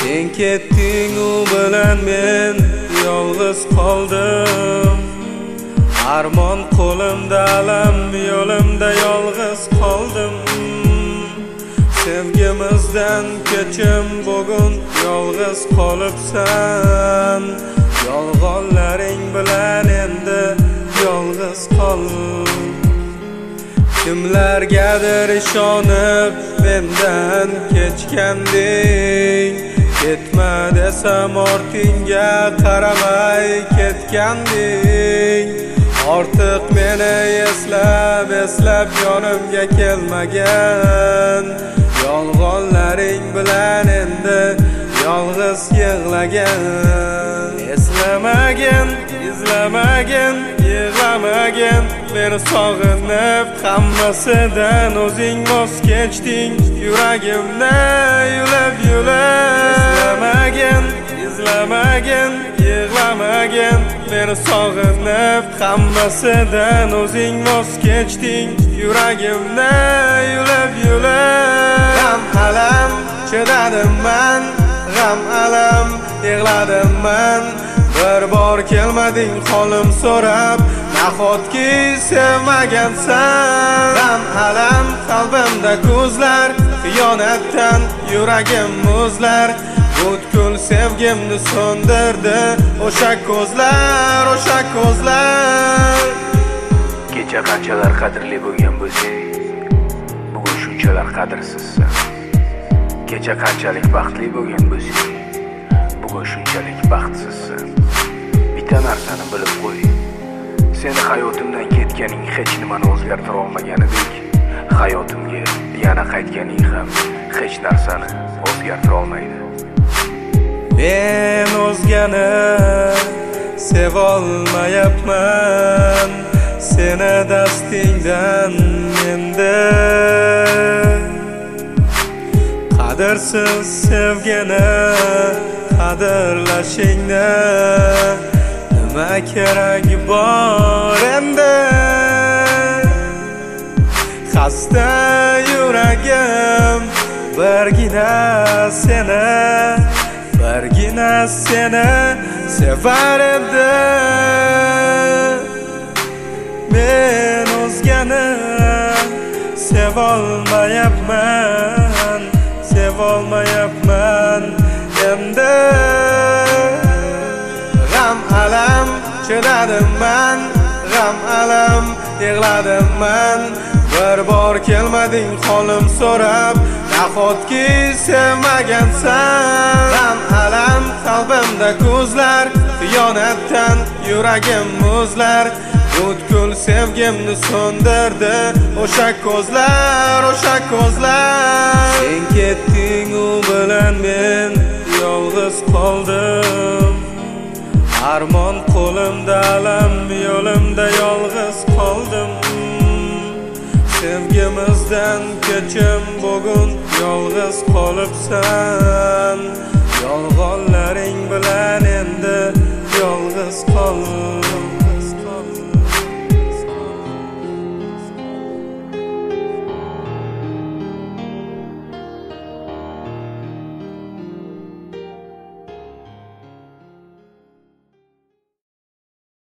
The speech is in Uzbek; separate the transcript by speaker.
Speaker 1: Sen ketding, u bilan men yolg'iz qoldim. Armon qo'limda, alam yo'limda yolg'iz qoldim. Sevgimizdan kechim, bugun yolg'iz qolibsan. Yolg'onlaring bilan endi yolg'iz qol. Kimlargadir ishonib mendan kechganding. Ketma desam ortingga qaramay ketganding. Ortiq meni eslab yonimga kelmagan. Yolg'onlaring bilan endi yolg'iz yig'lagan. Eslamagin, izlamagin, yig'lamagin. Meni sog'inib hammasidan o'zing voz kechding. Yuragimni yulib Eslamagin, izlamagin, yig'lamagin. Meni sog'inib hammasidan o'zing voz kechding. Yuragimni yulib G'am alam chidadim man, g'am alam yig'ladim man. Bir bor kelmading holim so'rab, nahotki sevmagansan. G'am alam qalbimda ko'zlar, xiyonatdan yuragim muzlar. Butkul sevgimni so'ndirdi o'sha ko'zlar, o'sha ko'zlar.
Speaker 2: Kecha qanchalar qadrli bo'lgan bo'lsang, bugun shunchalar qadrsizsan. Kecha qanchalik baxtli bo'lgan bo'lsang, bugun shunchalik baxtsizsan. Bitta narsani bilib qo'y. Seni hayotimdan ketganing hech nimani o'zgartira olmaganidek, hayotimga yana qaytganing ham hech narsani o'zgartira olmaydi.
Speaker 1: Men o'zgani sevolmayapman, seni dastingdan endi. Qadrsiz sevgini qadrlashingni nima kerak bor endi? Xasta yuragim birgina seni sevar edi. Men o'zgani sevolmayapman endi. G'am alam chidadim man, g'am alam yig'ladim man. Bir bor kelmading holim so'rab, nahotki sevmagansan. G'am alam qalbimda ko'zlar, xiyonatdan yuragim muzlar. Butkul sevgimni so'ndirdi o'sha ko'zlar, o'sha ko'zlar. Sen ketding, u bilan men yolg'iz qoldim. Armon qo'limda, alam yo'limda yolg'iz qoldim. Sevgimizdan kechim, bugun yolg'iz qolibsan. Yolg'onlaring bilan